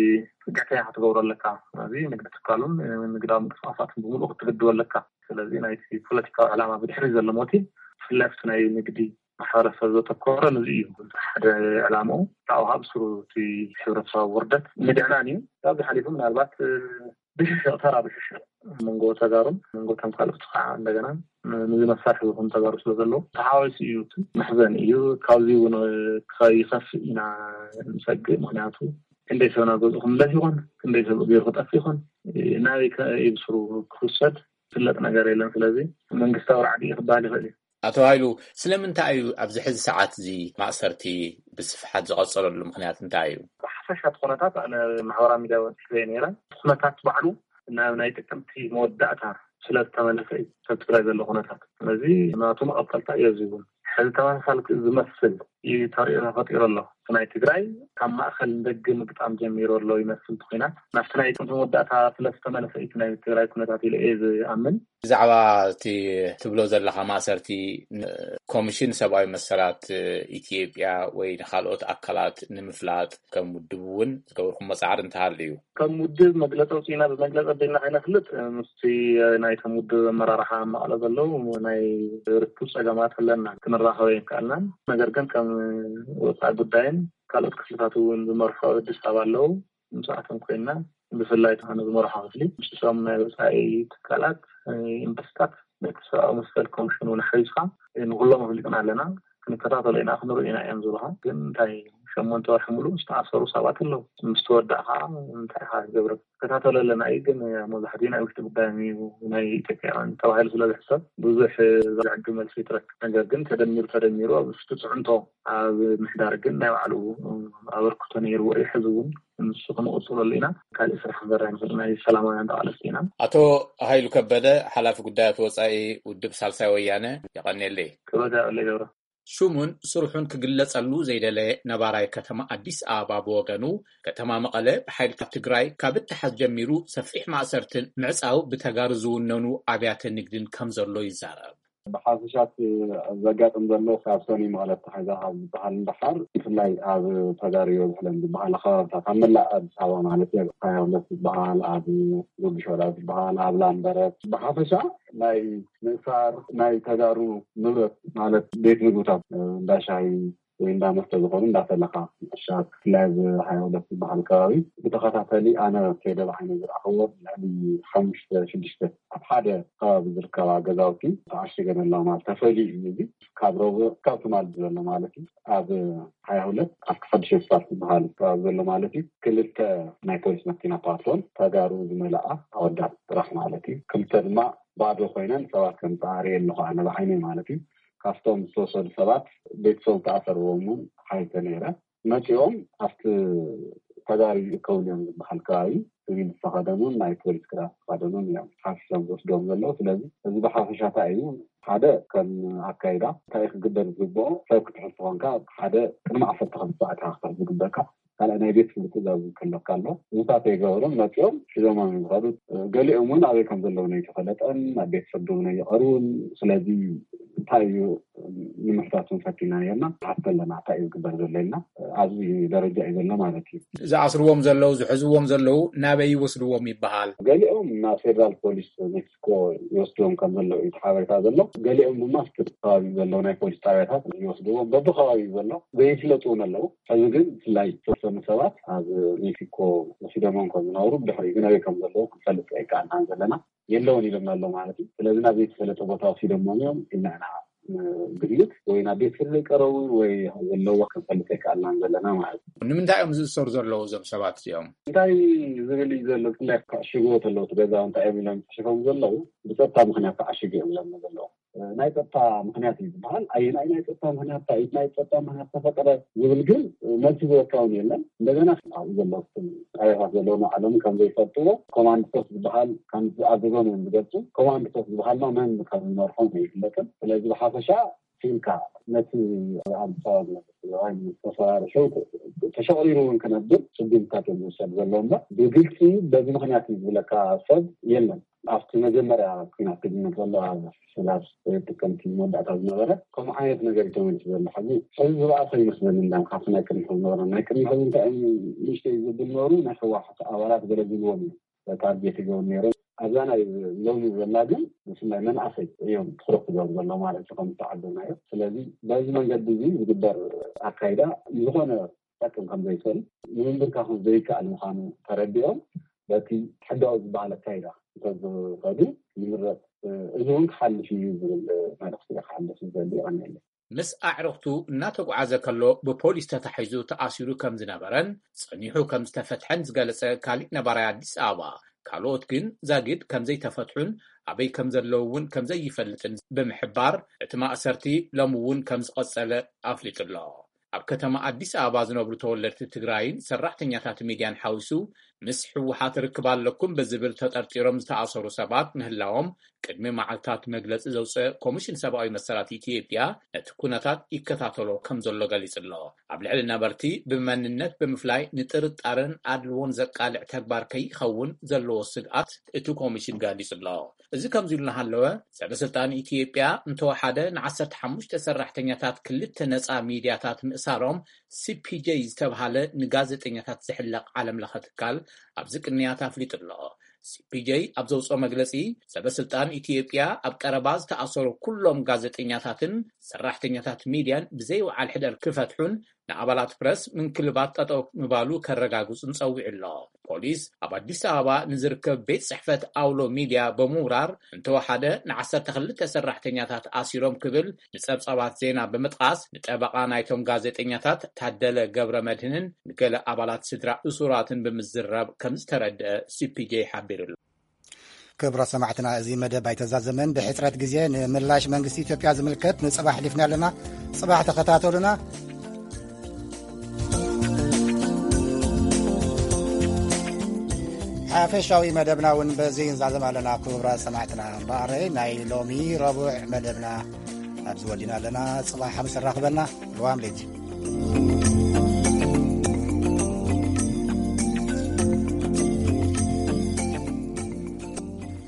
ፅግዕተያ ክትገብሮ ኣለካ እዚ ንግዲ ትካሉን ንግዳዊ ምንቅስቃሳትን ብምሉእ ክትግድቦ ኣለካ ስለዚ ናይ ፖለቲካዊ ዕላማ ብድሕሪ ዘሎ ሞቲቭ ፍለፍቲ ናይ ንግዲ ማሕበረሰብ ዘተኮረ ነዚ እዩ ሓደ ዕላምኡ ታውሃብ ስሩ እቲ ሕብረተሰብ ውርደት ንድዕናን እዩ ካብዚ ሓሊፉ ምናልባት ብሽሽቅ ተራ ብሽሽቅ መንጎ ተጋሩን መንጎ ተምካልኦት ከዓ እንደገና ንዚ መሳርሒ ዝኹን ተጋሩ ስለ ዘለዎ ተሓዋዊሱ እዩ መሕዘን እዩ ካብዚ እውን ከይኸፍእ ኢና ንሰግእ ምክንያቱ ክንደይ ሰብ ናብ ገዝኡ ክምለስ ይኾን ክንደይ ሰብ ገይሩ ክጠፍ ይኾን ናበይ ከይብስሩ ክውሰድ ፍለጥ ነገር የለን ስለዚ መንግስታዊ ራዕዲ ክበሃል ይኽእል እዩ ኣቶ ሃይሉ ስለምንታይ እዩ ኣብዚ ሕዚ ሰዓት እዚ ማእሰርቲ ብስፍሓት ዝቐፀለሉ ምክንያት እንታይ እዩ ብሓፈሻት ኩነታት ኣነ ማሕበራዊ ሚድያ ወፂእ ነይረ ኩነታት ባዕሉ ናብ ናይ ጥቅምቲ መወዳእታ ስለዝተመለሰ እዩ ሰብ ትግራይ ዘሎ ኩነታት ስለዚ ናቱ መቐጠልታ እዩ ዝብል ሕዚ ተመሳሳሊ ዝመስል እዩ ተሪኦ ተፈጢሩ ኣሎ ናይ ትግራይ ካብ ማእኸል ንደገ ምግጣም ጀሚሩ ኣሎ ይመስል ኩናት ናብቲ ናይ ጥቅምቲ መወዳእታ ስለዝተመለሰ እዩ ናይ ትግራይ ኩነታት ኢለ እየ ዝኣምን ብዛዕባ እቲ ትብሎ ዘለካ ማእሰርቲ ኮሚሽን ሰብኣዊ መሰላት ኢትዮጵያ ወይ ንካልኦት ኣካላት ንምፍላጥ ከም ውድብ እውን ዝገበርኩም መፅዓር እንተሃልዩ እዩ ከም ውድብ መግለፂ ውፅኢና ብመግለፂ ኣቢልና ከይነፍልጥ ምስቲ ናይቶም ውድብ ኣመራርሓ መቐለ ዘለው ናይ ርክብ ፀገማት ኣለና ክንራኸበ ይከኣልናን ነገር ግን ከም ወጣ ጉዳይን ካልኦት ክፍልታት እውን ዝመርሖ አዲስ አበባ አለው ምሳአተም ኮይና ብፍላይ ተሆነ ዝመርሖ ክፍሊ ምሽቶም ናይ ወፃኢ ትካላት ኢንቨስታት በተሰራ መስፈል ኮሚሽኑን ሐይስኻ ንሁሉም ፍልቅና ኣለና ክንከታተል ኢና ክንርኢና እዮም ዝብልሃ ግን እንታይ ሸሞንተ ወርሒ ሙሉ ዝተኣሰሩ ሰባት ኣለው ምስተወዳእኻ እንታይ ካ ዝገብር ከታተል ኣለና ግን መብዛሕትኡ ናይ ውሽጢ ጉዳይ ናይ ኢትዮጵያውያን ተባሂሉ ስለዝሕሰብ ብዙሕ ዘልዕግ መልሲ ይትረክብ ነገር ግን ተደሚሩ ተደሚሩ ኣብ ውሽጢ ፅዕንቶ ኣብ ምሕዳር ግን ናይ ባዕሉ ኣበርክቶ ነይሩ ወይ ሕዚ እውን ንሱ ክንቕፅለሉ ኢና ካልእ ስራሕ ክንሰርሕ ንኽእል ናይ ሰላማውያን ተቓለስቲ ኢና ኣቶ ሃይሉ ከበደ ሓላፊ ጉዳያት ወፃኢ ውድብ ሳልሳይ ወያነ ይቐኒየለይ ክበዳ ኣለይ ገብረ ሹሙን ስሩሑን ክግለጸሉ ዘይደለየ ነባራይ ከተማ አዲስ አበባ ብወገኑ ከተማ መቐለ ብሓይልታት ትግራይ ካብ እትሓዝ ጀሚሩ ሰፊሕ ማእሰርትን ምዕጻው ብተጋሩ ዝውነኑ ኣብያተ ንግድን ከም ዘሎ ይዛረብ بحافشات زقاتم زلو خابسوني مغلط حاجة بحال البحر بفلاي عاد تجاريو بحال بحال خاطر كمل سوا مالتي قايم بس بحال عاد يقول شورات بحال عبلان برات بحافشة لاي مسار لاي تجارو نورت مالت بيت نقطة داشاي وين مستوى دا فلقا الشاب لاز حيوانات بحال كاوي بتخاطري انا كده بحين اخوض يعني خمس سدست بحاجه قاب زركا غزاوتي تعشقنا الله ما تفادي دي كابرو كاوت مال زله مالتي اب حيوانات اكثر شيء صار بحال كاب زله مالتي كلت نايكوس مكينا باتون تجارو زملاء اودع راح مالتي كنت ما بعد خوينن سواء كان طاري انه انا بحيني مالتي ካፍቶም ሶስት ሰባት ቤተሰብ ተኣሰርዎም ሓይተ ነይረ መጪኦም ኣብቲ ተጋሪ ከውልዮም ዝበሃል ከባቢ ሲቪል ተኸደኑን ናይ ፖሊስ ክዳን ተኸደኑን እዮም ሓፊሶም ወስዶም ዘለዉ ስለዚ እዚ ብሓፈሻታ እዩ ሓደ ከም ኣካይዳ እንታይ ክግበር ዝግብኦ ሰብ ክትሕዝ ኮንካ ሓደ ቅድሚ ዓሰርተ ክልተ ሰዓት ክሕዝ ዝግበርካ ካልእ ናይ ቤት ትእዛዝ ክህልወካ ኣሎ ንሳት የገብሮም መፂኦም ሒዞም ዝኸዱ ገሊኦም እውን ኣበይ ከም ዘለዉ ነው የተፈለጠን ኣብ ቤተሰብ ደው ነው የቐሩን ስለዚ እንታይ እዩ ንምሕታቱን ፈቲና ነርና ሓተለና እንታይ እዩ ዝግበር ዘለና ኣብዚ ደረጃ እዩ ዘሎ ማለት እዩ ዝኣስርዎም ዘለዉ ዝሕዝዎም ዘለዉ ናበይ ይወስድዎም ይበሃል ገሊኦም ናብ ፌደራል ፖሊስ ሜክሲኮ ይወስድዎም ከም ዘለዉ እዩ ሓበሬታ ዘሎ ገሊኦም ድማ ኣብቲ ከባቢ ዘለዉ ናይ ፖሊስ ጣብያታት ይወስድዎም በብኸባቢ ዘሎ ዘይፍለጡ እውን ኣለዉ ሕዚ ግን ብፍላይ ተወሰኑ ሰባት ኣብ ሜክሲኮ ወሲዶሞም ከም ዝነበሩ ብድሕሪ ግን ኣበይ ከም ዘለዉ ክንፈልጥ ኣይከኣልናን ዘለና የለውን ኢሎም ኣሎ ማለት እዩ ስለዚ ናብ ዘይተፈለጠ ቦታ ወሲዶሞም እዮም ኢልና ግልት ወይ ናብ ቤት ፍርድ ቀረቡ ወይ ዘለዉ ክንፈልጥ ኣይከኣልናን ዘለና ማለት እዩ ንምንታይ እዮም ዝእሰሩ ዘለዉ እዞም ሰባት እዚኦም እንታይ ዝብል እዩ ዘሎ ብፍላይ ክዕሽግዎ ተለዉ እቲ ገዛ እንታይ እዮም ኢሎም ተሽፎም ዘለዉ ብፀጥታ ምክንያት ተዓሽግ እዮም ዘለ ዘለዉ ናይ ፀጥታ ምክንያት እዩ ዝበሃል ኣየናይ ናይ ፀጥታ ምክንያት እንታይ ናይ ፀጥታ ምክንያት ተፈጠረ ዝብል ግን መልሲ ዝወካውን የለን እንደገና ዘለዉ ጣብያታት ዘለዉ ዓለም ከም ዘይፈልጥዎ ኮማንድ ፖስት ዝበሃል ከም ዝኣዘዞም እዮም ዝገልፁ ኮማንድ ፖስት ዝበሃልና መን ከም ዝመርሖም ኣይፍለጥን ስለዚ ብሓፈሻ ሲልካ ነቲ ኣብ ሰዋይ ተፈራርሑ ተሸቂሩ እውን ክነብር ፅግምታት ዝወሰድ ዘሎ እምበር ብግልፂ በዚ ምክንያት ዝብለካ ሰብ የለን ኣብቲ መጀመርያ ኩናት ክጅመር ዘሎ ሰላስ ጥቅምቲ መወዳእታ ዝነበረ ከምኡ ዓይነት ነገር ተመልሲ ዘሎ ሕዚ ሕዚ ዝባእሰ ይመስለኒ እንዳም ካብቲ ናይ ቅድሚ ሕዚ ነበረ ናይ ቅድሚ ሕዚ እንታይ ንእሽተይ ዝብል ነበሩ ናይ ህወሓት ኣባላት ገለግልዎም እዩ ታርጌት ይገብሩ ነይሮም ኣብዛ ናይ ሎሚ ዘላ ግን ብፍላይ መናእሰይ እዮም ትኩረት ዝገብሩ ዘሎ ማለት እዩ ከም ዝተዓዘብናዮ ስለዚ በዚ መንገዲ እዚ ዝግበር ኣካይዳ ዝኾነ ጠቅም ከም ዘይክእል ንምንብርካ ከም ዘይከኣል ምዃኑ ተረዲኦም በቲ ሕዳዊ ዝበሃል ኣካይዳ እንተዝኸዱ ይምረፅ እዚ እውን ክሓልፍ እዩ ዝብል መልእኽቲ ክሓልፍ ዝደሊ ይቐኒየለ ምስ ኣዕርኽቱ እናተጓዓዘ ከሎ ብፖሊስ ተታሒዙ ተኣሲሩ ከም ዝነበረን ፀኒሑ ከም ዝተፈትሐን ዝገለጸ ካሊእ ነባራይ አዲስ አበባ ካልኦት ግን ዛጊድ ከም ዘይተፈትሑን ኣበይ ከም ዘለዉ እውን ከም ዘይፈልጥን ብምሕባር እቲ ማእሰርቲ ሎሚ እውን ከም ዝቐጸለ ኣፍሊጡ ኣሎ ኣብ ከተማ አዲስ አበባ ዝነብሩ ተወለድቲ ትግራይን ሰራሕተኛታት ሚድያን ሓዊሱ ምስ ሕወሓት ርክብ ኣለኩም ብዝብል ተጠርጢሮም ዝተኣሰሩ ሰባት ምህላዎም ቅድሚ መዓልታት መግለፂ ዘውፅእ ኮሚሽን ሰብኣዊ መሰላት ኢትዮጵያ ነቲ ኩነታት ይከታተሎ ከም ዘሎ ገሊጹ ኣሎ ኣብ ልዕሊ ነበርቲ ብመንነት ብምፍላይ ንጥርጣርን ኣድልዎን ዘቃልዕ ተግባር ከይኸውን ዘለዎ ስግኣት እቲ ኮሚሽን ገሊጹ ኣሎ እዚ ከምዚ ኢሉ እናሃለወ ሰበስልጣን ኢትዮጵያ እንተወሓደ ንዓሰርተ ሓሙሽተ ሰራሕተኛታት ክልተ ነፃ ሚድያታት ምእሳሮም ሲፒጄ ዝተባሃለ ንጋዜጠኛታት ዝሕለቕ ዓለም ለኸ ትካል ኣብዚ ቅንያት ኣፍሊጡ ኣሎ ሲፒጄ ኣብ ዘውፅኦ መግለፂ ሰበስልጣን ኢትዮጵያ ኣብ ቀረባ ዝተኣሰሩ ኩሎም ጋዜጠኛታትን ሰራሕተኛታት ሚድያን ብዘይ ወዓል ሕደር ክፈትሑን ንኣባላት ፕረስ ምንክልባት ጠጠው ምባሉ ከረጋግፁን ፀዊዑ ኣሎ። ፖሊስ ኣብ ኣዲስ ኣበባ ንዝርከብ ቤት ጽሕፈት ኣውሎ ሚድያ በምውራር እንተወሓደ ንዓሰርተ ክልተ ሰራሕተኛታት ኣሲሮም ክብል ንጸብጻባት ዜና ብምጥቃስ ንጠበቓ ናይቶም ጋዜጠኛታት ታደለ ገብረ መድህንን ንገለ ኣባላት ስድራ እሱራትን ብምዝራብ ከም ዝተረድአ ሲፒጄ ሓቢሩሉ። ክብሮ ሰማዕትና እዚ መደብ ኣይተዛዘመን ብሕፅረት ግዜ ንምላሽ መንግስቲ ኢትዮጵያ ዝምልከት ንፅባሕ ሊፍና ኣለና። ፅባሕ ተኸታተሉና። ሓፈሻዊ መደብና እውን በዚ ንዛዘም ኣለና። ክቡራ ሰማዕትና እምበኣረ ናይ ሎሚ ረቡዕ መደብና ኣብዚ ወዲና ኣለና። ፅባሕ ምስ ራኽበና ልዋም ሌት